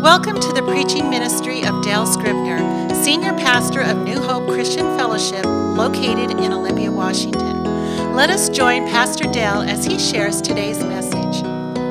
Welcome to the preaching ministry of Dale Scribner, Senior Pastor of New Hope Christian Fellowship, located in Olympia, Washington. Let us join Pastor Dale as he shares today's message.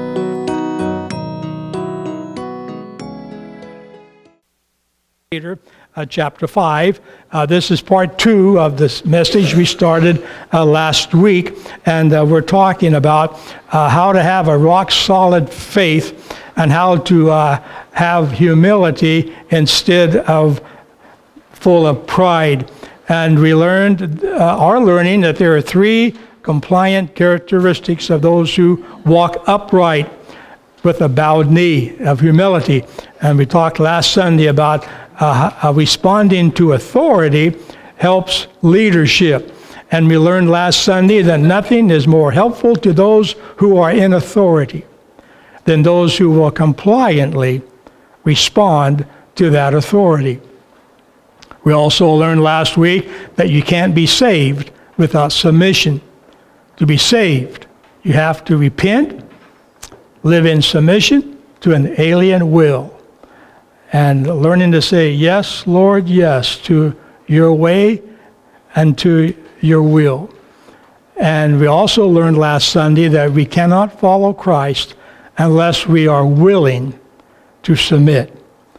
Peter, chapter 5. This is part 2 of this message we started last week, and we're talking about how to have a rock-solid faith and how to have humility instead of full of pride. And we are learning that there are 3 compliant characteristics of those who walk upright with a bowed knee of humility. And we talked last Sunday about responding to authority helps leadership. And we learned last Sunday that nothing is more helpful to those who are in authority than those who will compliantly respond to that authority. We also learned last week that you can't be saved without submission. To be saved, you have to repent, live in submission to an alien will, and learning to say, yes, Lord, yes, to your way and to your will. And we also learned last Sunday that we cannot follow Christ unless we are willing to submit.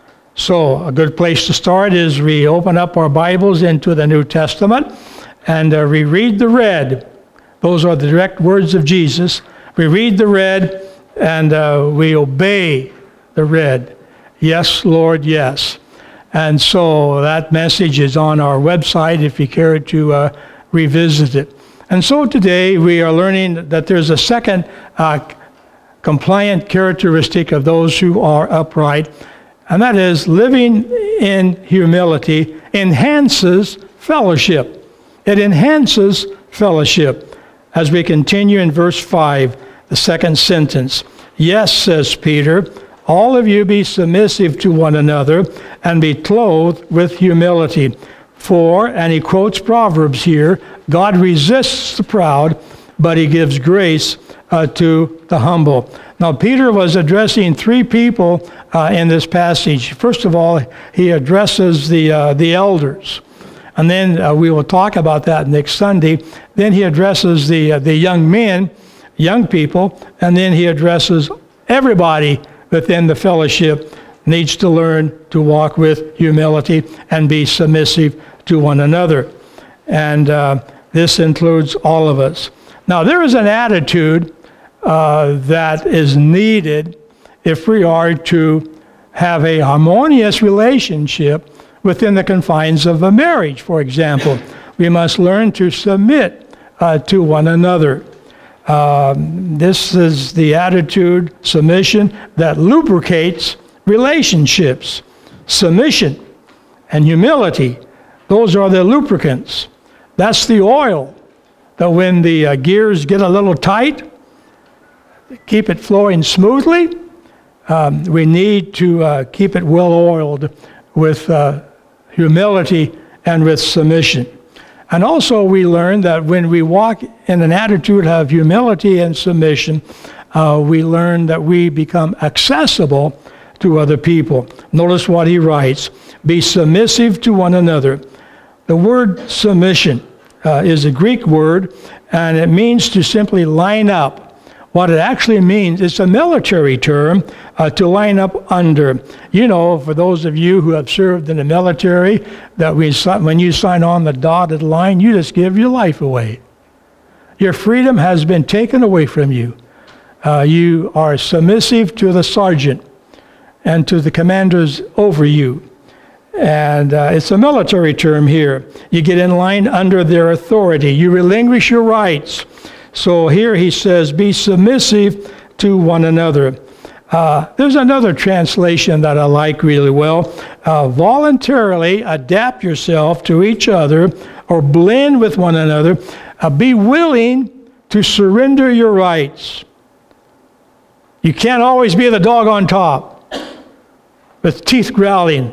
So a good place to start is we open up our Bibles into the New Testament and we read the red. Those are the direct words of Jesus. We read the red and we obey the red. Yes, Lord, yes. And so that message is on our website if you care to revisit it. And so today we are learning that there's a second compliant characteristic of those who are upright, and that is living in humility enhances fellowship. It enhances fellowship. As we continue in verse 5, the second sentence, yes, says Peter, all of you be submissive to one another and be clothed with humility. For, and he quotes Proverbs here, God resists the proud, but he gives grace to the humble. Now, Peter was addressing 3 people in this passage. First of all, he addresses the elders. And then we will talk about that next Sunday. Then he addresses the young men, young people, and then he addresses everybody within the fellowship needs to learn to walk with humility and be submissive to one another. And this includes all of us. Now, there is an attitude that is needed if we are to have a harmonious relationship within the confines of a marriage, for example. We must learn to submit to one another. This is the attitude, submission, that lubricates relationships. Submission and humility, those are the lubricants. That's the oil that when the gears get a little tight, keep it flowing smoothly, we need to keep it well oiled with humility and with submission. And also we learn that when we walk in an attitude of humility and submission, we learn that we become accessible to other people. Notice what he writes, be submissive to one another. The word submission is a Greek word, and it means to simply line up. What it actually means, it's a military term, to line up under. You know, for those of you who have served in the military, that when you sign on the dotted line, you just give your life away. Your freedom has been taken away from you. You are submissive to the sergeant and to the commanders over you. And it's a military term here. You get in line under their authority. You relinquish your rights. So here he says, be submissive to one another. There's another translation that I like really well. Voluntarily adapt yourself to each other or blend with one another. Be willing to surrender your rights. You can't always be the dog on top with teeth growling.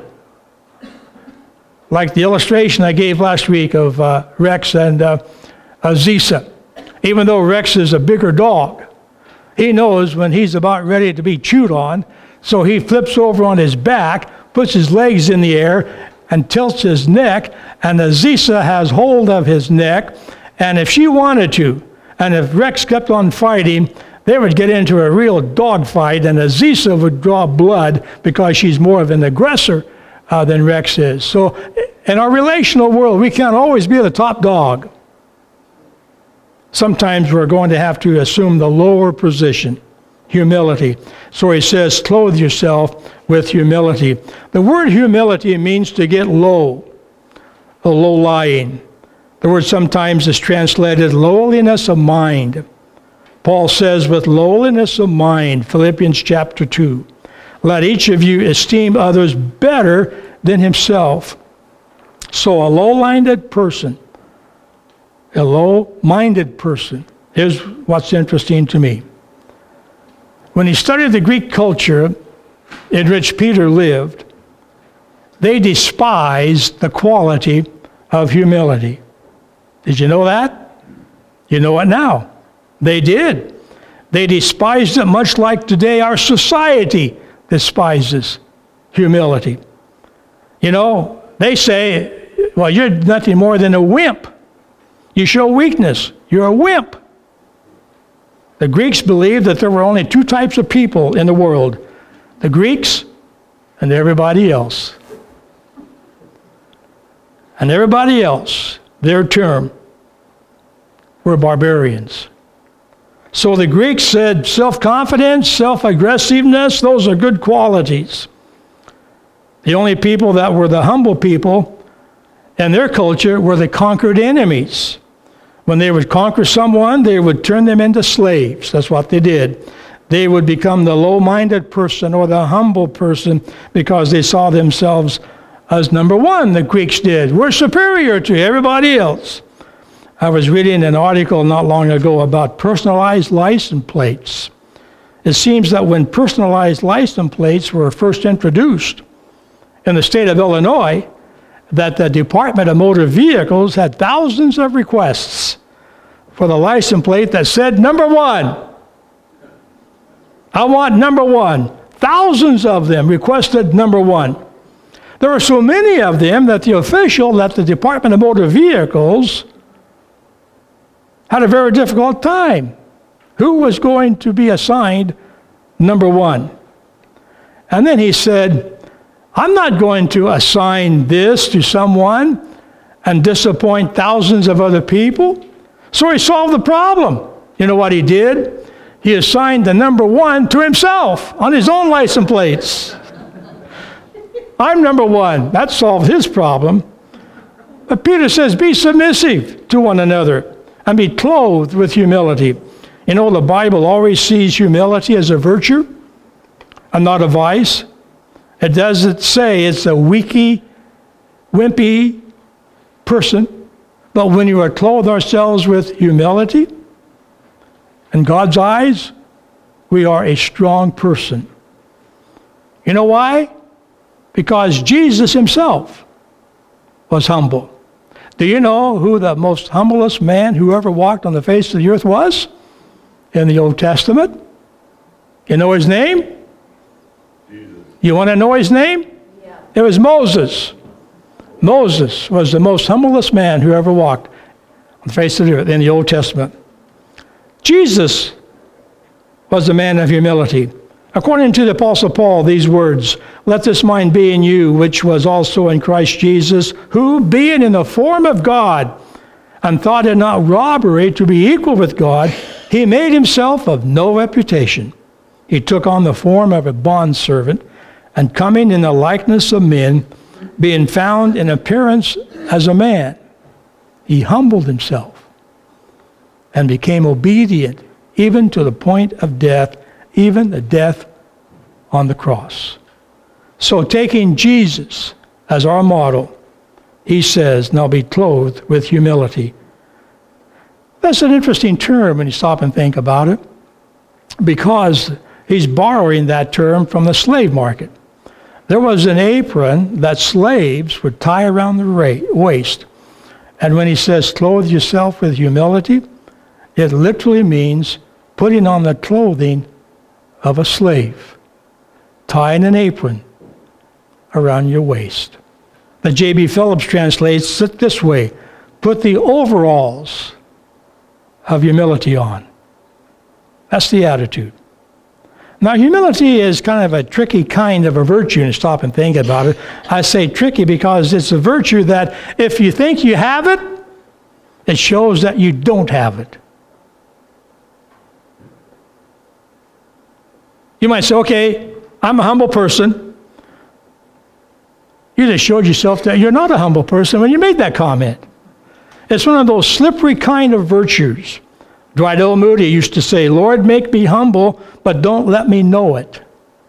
Like the illustration I gave last week of Rex and Zisa. Even though Rex is a bigger dog, he knows when he's about ready to be chewed on So he flips over on his back, puts his legs in the air, and tilts his neck, and Aziza has hold of his neck. And if she wanted to, and if Rex kept on fighting, they would get into a real dogfight, and Aziza would draw blood because she's more of an aggressor than Rex is. So in our relational world, we can't always be the top dog. Sometimes we're going to have to assume the lower position, humility. So he says, clothe yourself with humility. The word humility means to get low, or low-lying. The word sometimes is translated lowliness of mind. Paul says, with lowliness of mind, Philippians chapter 2, let each of you esteem others better than himself. So a low-minded person, here's what's interesting to me. When he studied the Greek culture in which Peter lived, they despised the quality of humility. Did you know that? You know it now. They did. They despised it much like today our society despises humility. You know, they say, well, you're nothing more than a wimp. You show weakness. You're a wimp. The Greeks believed that there were only two types of people in the world, the Greeks and everybody else. And everybody else, their term, were barbarians. So the Greeks said self-confidence, self-aggressiveness, those are good qualities. The only people that were the humble people in their culture were the conquered enemies. When they would conquer someone, they would turn them into slaves. That's what they did. They would become the low-minded person or the humble person because they saw themselves as number one, the Greeks did. We're superior to everybody else. I was reading an article not long ago about personalized license plates. It seems that when personalized license plates were first introduced in the state of Illinois, that the Department of Motor Vehicles had thousands of requests for the license plate that said number one. I want number one. Thousands of them requested number one. There were so many of them that the official at the Department of Motor Vehicles had a very difficult time. Who was going to be assigned number one? And then he said, I'm not going to assign this to someone and disappoint thousands of other people. So he solved the problem. You know what he did? He assigned the number one to himself on his own license plates. I'm number one. That solved his problem. But Peter says, be submissive to one another and be clothed with humility. You know, the Bible always sees humility as a virtue and not a vice. It doesn't say it's a wimpy person, but when you are clothed ourselves with humility, in God's eyes, we are a strong person. You know why? Because Jesus himself was humble. Do you know who the most humblest man who ever walked on the face of the earth was in the Old Testament? You know his name? Jesus. You want to know his name? Yeah. It was Moses. Moses was the most humblest man who ever walked on the face of the earth in the Old Testament. Jesus was a man of humility. According to the Apostle Paul, these words, let this mind be in you, which was also in Christ Jesus, who, being in the form of God, and thought it not robbery to be equal with God, he made himself of no reputation. He took on the form of a bondservant, and coming in the likeness of men, being found in appearance as a man, he humbled himself and became obedient, even to the point of death, even the death on the cross. So taking Jesus as our model, he says, now be clothed with humility. That's an interesting term when you stop and think about it, because he's borrowing that term from the slave market. There was an apron that slaves would tie around their waist. And when he says, clothe yourself with humility, it literally means putting on the clothing of a slave. tying an apron around your waist. The J.B. Phillips translates it this way: put the overalls of humility on. That's the attitude. Now, humility is kind of a tricky kind of a virtue, and stop and think about it. I say tricky because it's a virtue that if you think you have it, it shows that you don't have it. You might say, okay, I'm a humble person. You just showed yourself that you're not a humble person when you made that comment. It's one of those slippery kind of virtues. Dwight L. Moody used to say, Lord, make me humble, but don't let me know it.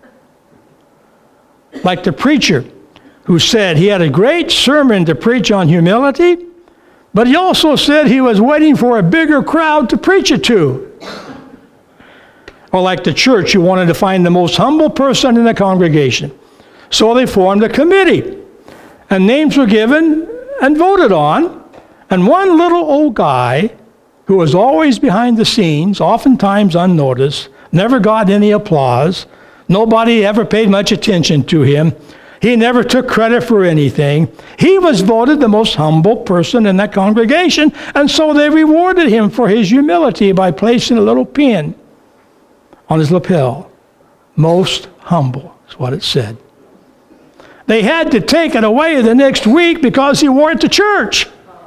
Like the preacher who said he had a great sermon to preach on humility, but he also said he was waiting for a bigger crowd to preach it to. Or like the church who wanted to find the most humble person in the congregation. So they formed a committee, and names were given and voted on, and one little old guy who was always behind the scenes, oftentimes unnoticed, never got any applause, nobody ever paid much attention to him, he never took credit for anything, he was voted the most humble person in that congregation, and so they rewarded him for his humility by placing a little pin on his lapel. Most humble is what it said. They had to take it away the next week because he wore it to church.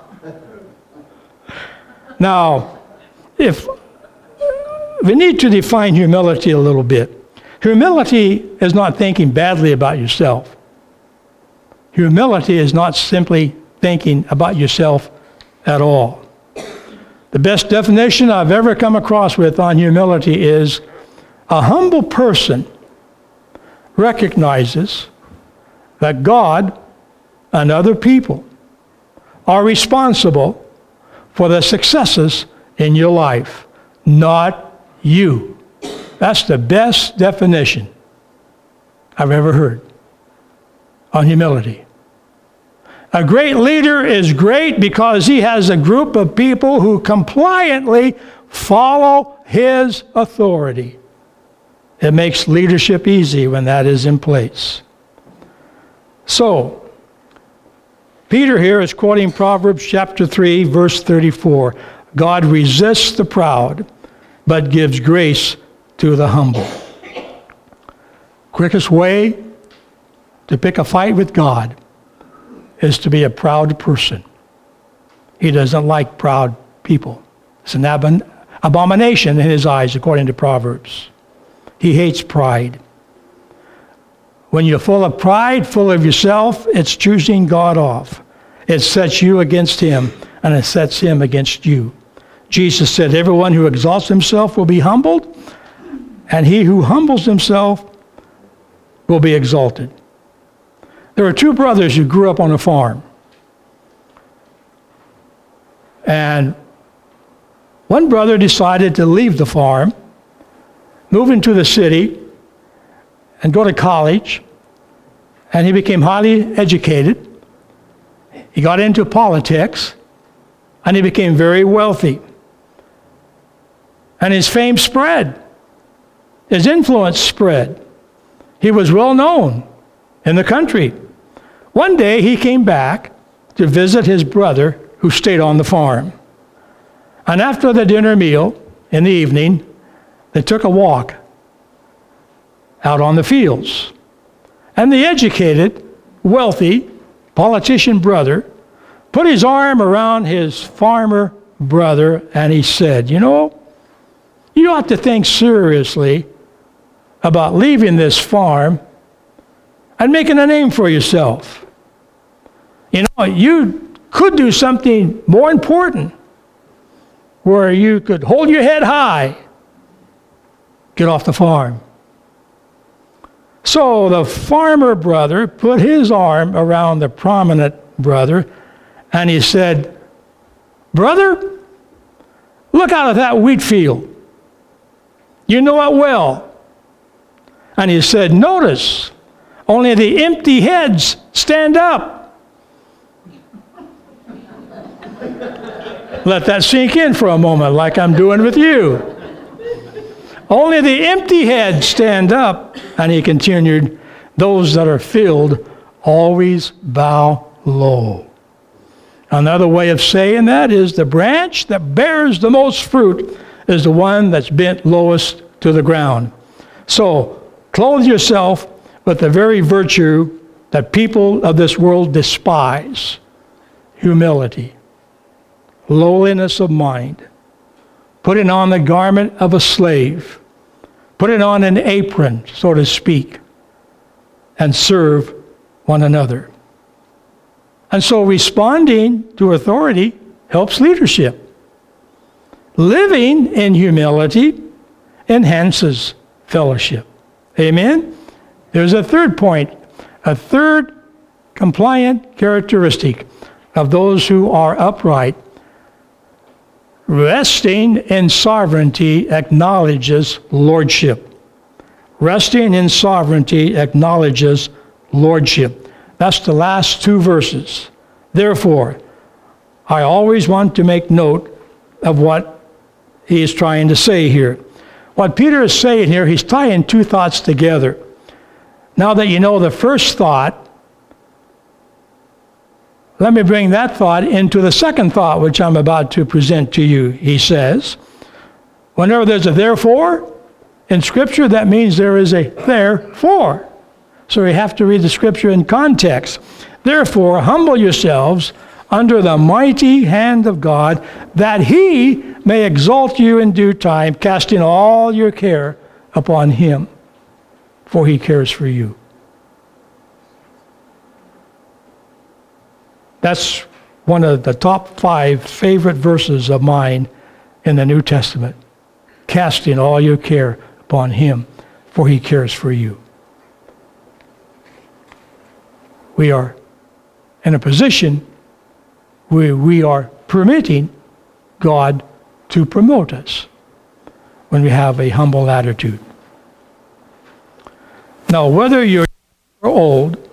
Now, if we need to define humility a little bit. Humility is not thinking badly about yourself. Humility is not simply thinking about yourself at all. The best definition I've ever come across with on humility is a humble person recognizes that God and other people are responsible for the successes in your life, not you. That's the best definition I've ever heard on humility. A great leader is great because he has a group of people who compliantly follow his authority. It makes leadership easy when that is in place. So, Peter here is quoting Proverbs chapter 3, verse 34. God resists the proud, but gives grace to the humble. Quickest way to pick a fight with God is to be a proud person. He doesn't like proud people. It's an abomination in his eyes, according to Proverbs. He hates pride. When you're full of pride, full of yourself, it's choosing God off. It sets you against him, and it sets him against you. Jesus said, everyone who exalts himself will be humbled, and he who humbles himself will be exalted. There were two brothers who grew up on a farm. And one brother decided to leave the farm, move into the city, and go to college, and he became highly educated. He got into politics, and he became very wealthy. And his fame spread. His influence spread. He was well known in the country. One day he came back to visit his brother who stayed on the farm. And after the dinner meal in the evening, they took a walk out on the fields. And the educated, wealthy politician brother put his arm around his farmer brother and he said, you know, you ought to think seriously about leaving this farm and making a name for yourself. You know, you could do something more important where you could hold your head high, get off the farm. So the farmer brother put his arm around the prominent brother and he said, brother, look out at that wheat field. You know it well. And he said, notice, only the empty heads stand up. Let that sink in for a moment, like I'm doing with you. Only the empty head stand up. And he continued, those that are filled always bow low. Another way of saying that is the branch that bears the most fruit is the one that's bent lowest to the ground. So, clothe yourself with the very virtue that people of this world despise. Humility, lowliness of mind, putting on the garment of a slave, putting on an apron, so to speak, and serve one another. And so responding to authority helps leadership. Living in humility enhances fellowship. Amen? There's a third point, a third compliant characteristic of those who are upright. Resting in sovereignty acknowledges lordship. Resting in sovereignty acknowledges lordship. That's the last two verses. Therefore, I always want to make note of what he is trying to say here. What Peter is saying here, he's tying two thoughts together. Now that you know the first thought, let me bring that thought into the second thought, which I'm about to present to you. He says, whenever there's a therefore in Scripture, that means there is a therefore. So you have to read the Scripture in context. Therefore, humble yourselves under the mighty hand of God, that he may exalt you in due time, casting all your care upon him, for he cares for you. That's one of the top 5 favorite verses of mine in the New Testament. Casting all your care upon him, for he cares for you. We are in a position where we are permitting God to promote us when we have a humble attitude. Now, whether you're old,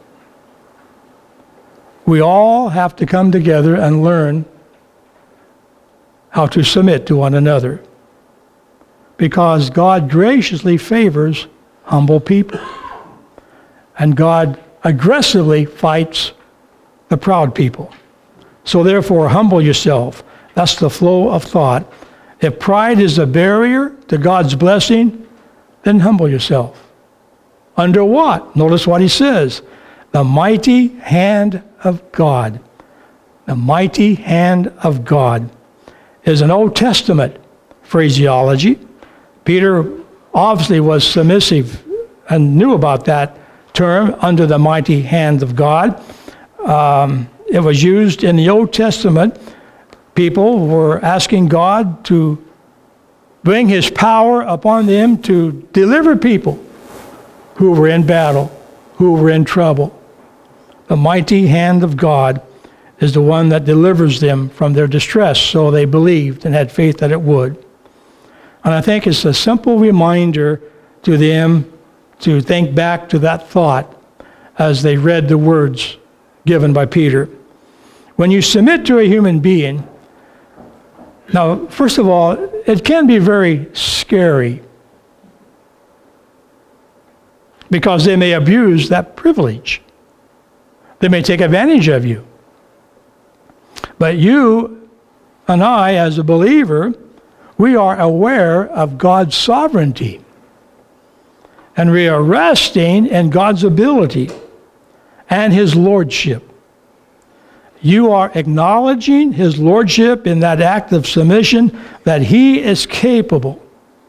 we all have to come together and learn how to submit to one another, because God graciously favors humble people, and God aggressively fights the proud people. So therefore, humble yourself. That's the flow of thought. If pride is a barrier to God's blessing, then humble yourself. Under what? Notice what he says. The mighty hand of God. The mighty hand of God is an Old Testament phraseology. Peter obviously was submissive and knew about that term, under the mighty hand of God. It was used in the Old Testament. People were asking God to bring his power upon them to deliver people who were in battle, who were in trouble. The mighty hand of God is the one that delivers them from their distress, so they believed and had faith that it would. And I think it's a simple reminder to them to think back to that thought as they read the words given by Peter. When you submit to a human being, now, first of all, it can be very scary because they may abuse that privilege. They may take advantage of you. But you and I, as a believer, we are aware of God's sovereignty. And we are resting in God's ability and his lordship. You are acknowledging his lordship in that act of submission, that he is capable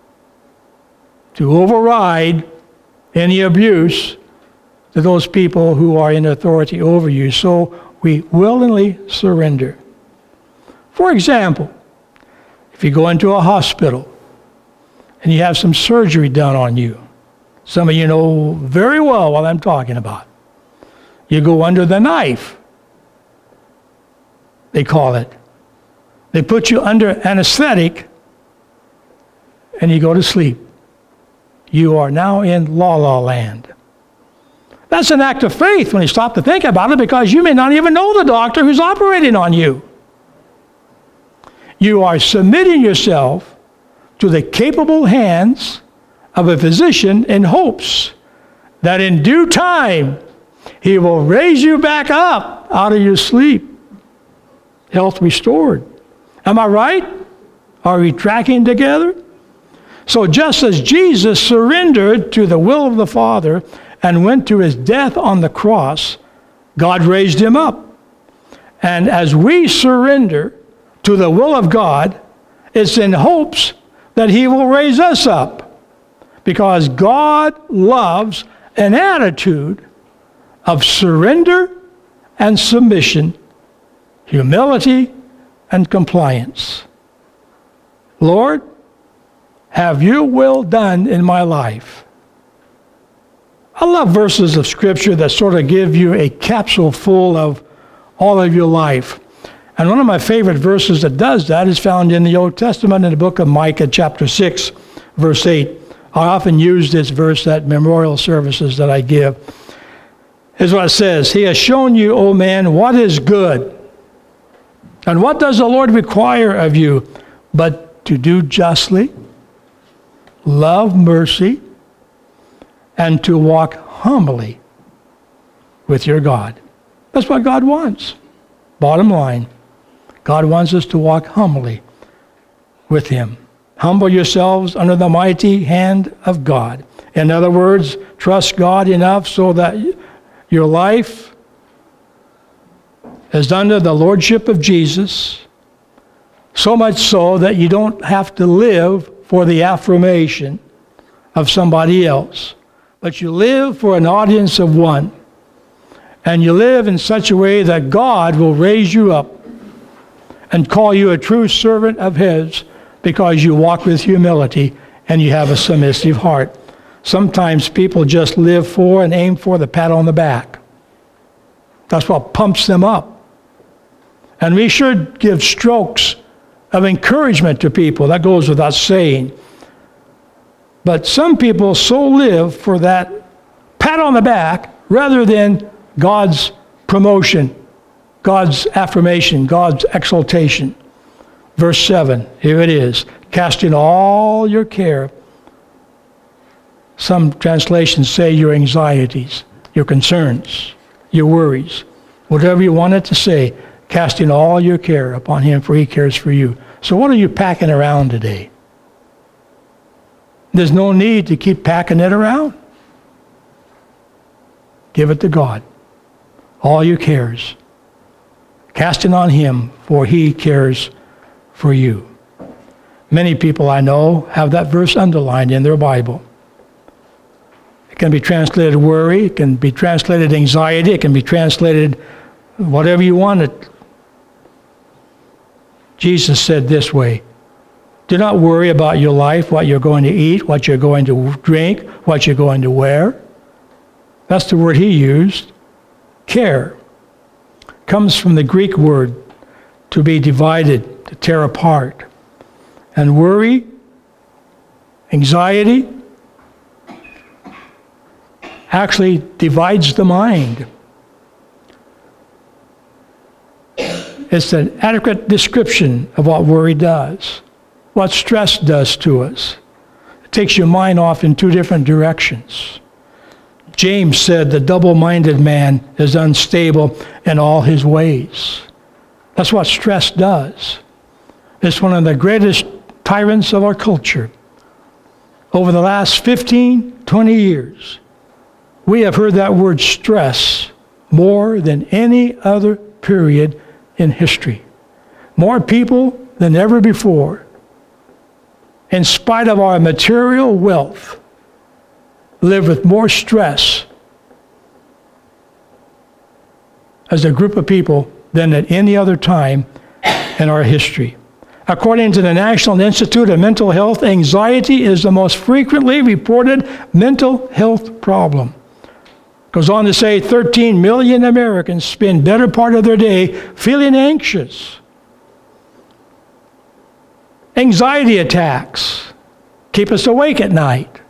to override any abuse to those people who are in authority over you. So we willingly surrender. For example, if you go into a hospital and you have some surgery done on you, some of you know very well what I'm talking about. You go under the knife, they call it. They put you under anesthetic and you go to sleep. You are now in la-la land. That's an act of faith when you stop to think about it, because you may not even know the doctor who's operating on you. You are submitting yourself to the capable hands of a physician in hopes that in due time he will raise you back up out of your sleep. Health restored. Am I right? Are we tracking together? So just as Jesus surrendered to the will of the Father and went to his death on the cross, God raised him up. And as we surrender to the will of God, it's in hopes that he will raise us up. Because God loves an attitude of surrender and submission, humility and compliance. Lord, have your will done in my life. I love verses of Scripture that sort of give you a capsule full of all of your life. And one of my favorite verses that does that is found in the Old Testament in the book of Micah, chapter 6, verse 8. I often use this verse at memorial services that I give. Here's what it says. He has shown you, O man, what is good. And what does the Lord require of you? But to do justly, love mercy, and to walk humbly with your God. That's what God wants. Bottom line, God wants us to walk humbly with him. Humble yourselves under the mighty hand of God. In other words, trust God enough so that your life is under the lordship of Jesus, so much so that you don't have to live for the affirmation of somebody else, but you live for an audience of one. And you live in such a way that God will raise you up and call you a true servant of his because you walk with humility and you have a submissive heart. Sometimes people just live for and aim for the pat on the back. That's what pumps them up. And we should give strokes of encouragement to people. That goes without saying. But some people so live for that pat on the back rather than God's promotion, God's affirmation, God's exaltation. Verse 7, here it is. Casting all your care. Some translations say your anxieties, your concerns, your worries. Whatever you want it to say, casting all your care upon him, for he cares for you. So what are you packing around today? There's no need to keep packing it around. Give it to God. All your cares. Casting on him, for he cares for you. Many people I know have that verse underlined in their Bible. It can be translated worry, it can be translated anxiety, it can be translated whatever you want it. Jesus said this way, do not worry about your life, what you're going to eat, what you're going to drink, what you're going to wear. That's the word he used. Care comes from the Greek word to be divided, to tear apart. And worry, anxiety, actually divides the mind. It's an adequate description of what worry does, what stress does to us. It takes your mind off in two different directions. James said the double-minded man is unstable in all his ways. That's what stress does. It's one of the greatest tyrants of our culture. Over the last 15, 20 years, we have heard that word stress more than any other period in history. More people than ever before, in spite of our material wealth, live with more stress as a group of people than at any other time in our history. According to the National Institute of Mental Health, anxiety is the most frequently reported mental health problem. Goes on to say 13 million Americans spend better part of their day feeling anxious. Anxiety attacks keep us awake at night.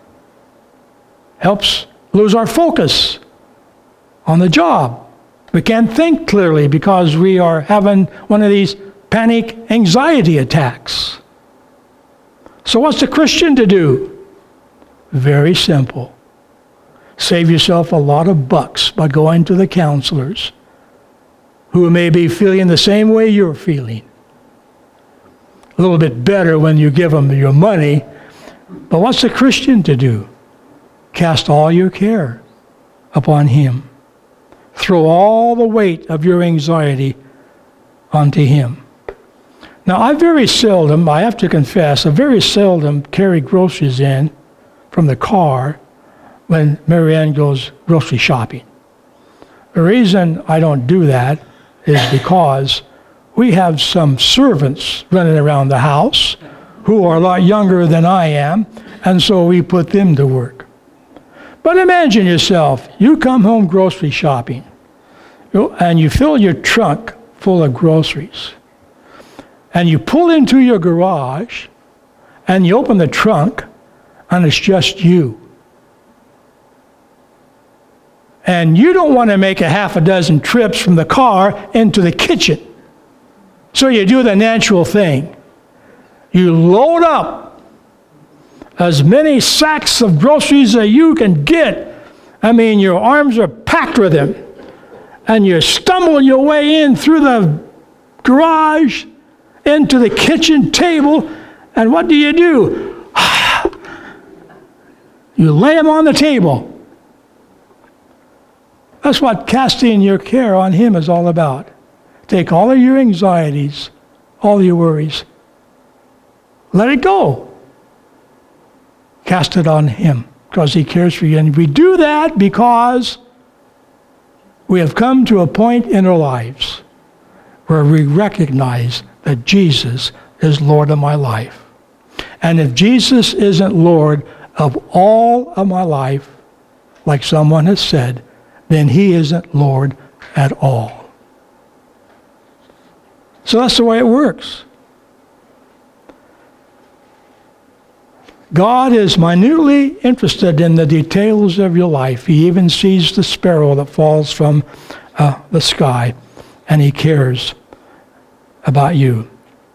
Helps lose our focus on the job. We can't think clearly because we are having one of these panic anxiety attacks. So what's the Christian to do? Very simple. Save yourself a lot of bucks by going to the counselors who may be feeling the same way you're feeling. A little bit better when you give them your money. But what's a Christian to do? Cast all your care upon Him. Throw all the weight of your anxiety onto Him. Now, I have to confess, I very seldom carry groceries in from the car when Marianne goes grocery shopping. The reason I don't do that is because we have some servants running around the house who are a lot younger than I am, and so we put them to work. But imagine yourself, you come home grocery shopping, and you fill your trunk full of groceries, and you pull into your garage, and you open the trunk, and it's just you. And you don't want to make a half a dozen trips from the car into the kitchen. So you do the natural thing. You load up as many sacks of groceries as you can get. I mean, your arms are packed with them. And you stumble your way in through the garage into the kitchen table. And what do? You lay them on the table. That's what casting your care on Him is all about. Take all of your anxieties, all your worries. Let it go. Cast it on Him because He cares for you. And we do that because we have come to a point in our lives where we recognize that Jesus is Lord of my life. And if Jesus isn't Lord of all of my life, like someone has said, then He isn't Lord at all. So that's the way it works. God is minutely interested in the details of your life. He even sees the sparrow that falls from the sky, and He cares about you.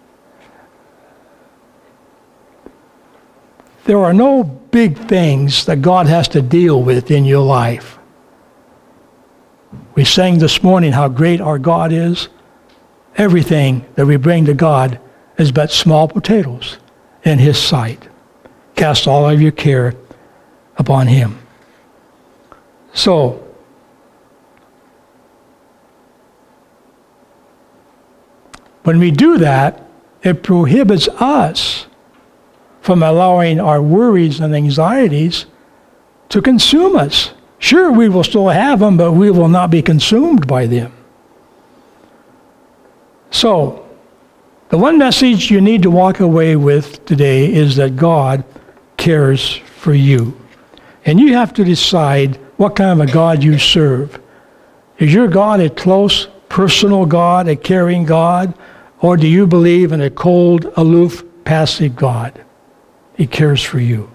There are no big things that God has to deal with in your life. We sang this morning how great our God is. Everything that we bring to God is but small potatoes in His sight. Cast all of your care upon Him. So, when we do that, it prohibits us from allowing our worries and anxieties to consume us. Sure, we will still have them, but we will not be consumed by them. So, the one message you need to walk away with today is that God cares for you. And you have to decide what kind of a God you serve. Is your God a close, personal God, a caring God, or do you believe in a cold, aloof, passive God? He cares for you.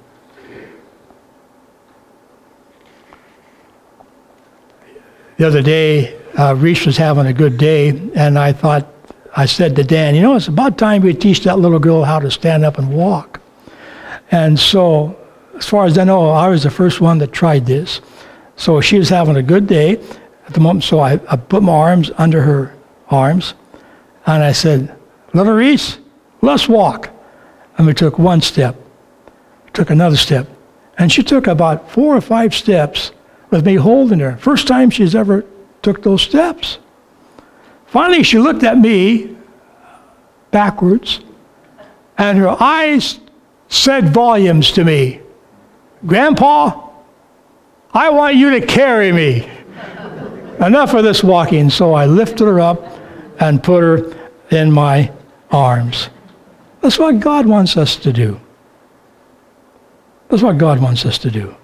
The other day, Reese was having a good day, and I said to Dan, it's about time we teach that little girl how to stand up and walk. And so, as far as I know, I was the first one that tried this. So she was having a good day at the moment, so I put my arms under her arms, and I said, "Little Reese, let's walk." And we took one step, took another step, and she took about 4 or 5 steps with me holding her. First time she's ever took those steps. Finally, she looked at me backwards, and her eyes said volumes to me. "Grandpa, I want you to carry me." Enough of this walking. So I lifted her up and put her in my arms. That's what God wants us to do. That's what God wants us to do.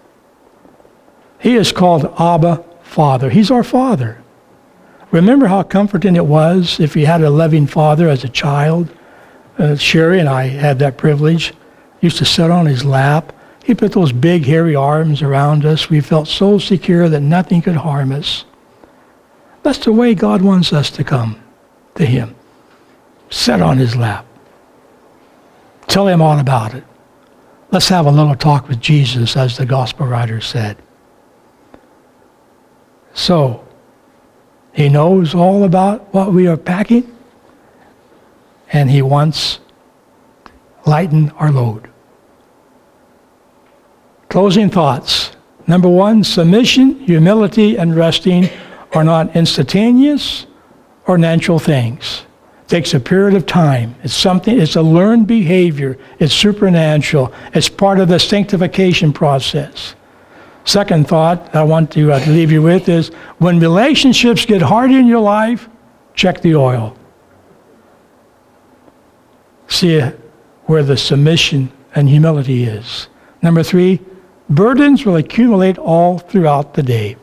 He is called Abba, Father. He's our Father. Remember how comforting it was if you had a loving father as a child? Sherry and I had that privilege. Used to sit on his lap. He put those big, hairy arms around us. We felt so secure that nothing could harm us. That's the way God wants us to come to Him. Sit on His lap. Tell Him all about it. Let's have a little talk with Jesus, as the gospel writer said. So, he knows all about what we are packing, and he wants to lighten our load. Closing thoughts. Number one, submission, humility, and resting are not instantaneous or natural things. It takes a period of time. It's a learned behavior. It's supernatural. It's part of the sanctification process. Second thought I want to leave you with is, when relationships get hard in your life, check the oil. See where the submission and humility is. Number three, burdens will accumulate all throughout the day.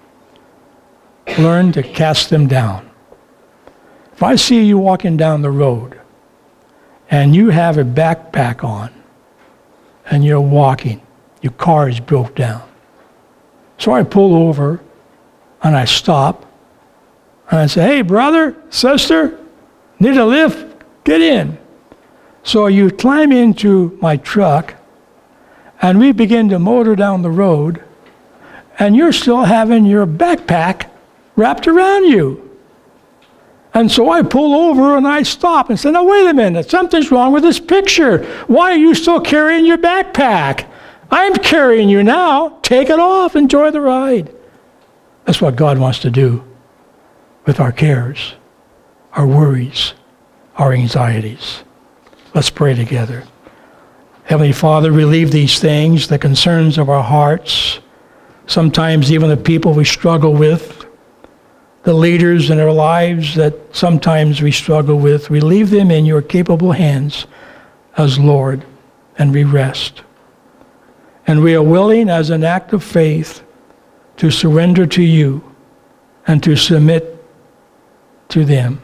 Learn to cast them down. If I see you walking down the road and you have a backpack on and you're walking, your car is broke down. So I pull over and I stop and I say, "Hey, brother, sister, need a lift? Get in." So you climb into my truck and we begin to motor down the road, and you're still having your backpack wrapped around you. And so I pull over and I stop and say, "Now wait a minute, something's wrong with this picture. Why are you still carrying your backpack? I'm carrying you now. Take it off, enjoy the ride." That's what God wants to do with our cares, our worries, our anxieties. Let's pray together. Heavenly Father, relieve these things, the concerns of our hearts, sometimes even the people we struggle with, the leaders in our lives that sometimes we struggle with. We leave them in your capable hands as Lord, and we rest. And we are willing, as an act of faith, to surrender to you and to submit to them,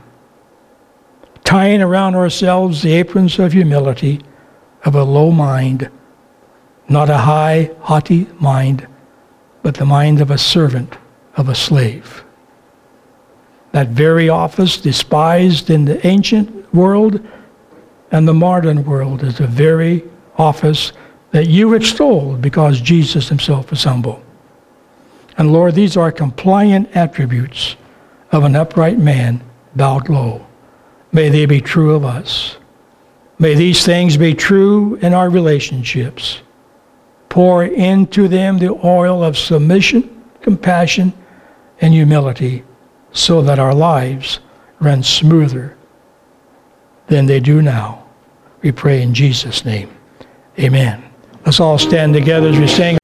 tying around ourselves the aprons of humility, of a low mind, not a high, haughty mind, but the mind of a servant, of a slave. That very office, despised in the ancient world and the modern world, is the very office that you extolled because Jesus himself was humble. And Lord, these are compliant attributes of an upright man bowed low. May they be true of us. May these things be true in our relationships. Pour into them the oil of submission, compassion, and humility, so that our lives run smoother than they do now. We pray in Jesus' name. Amen. Let's all stand together as we sing.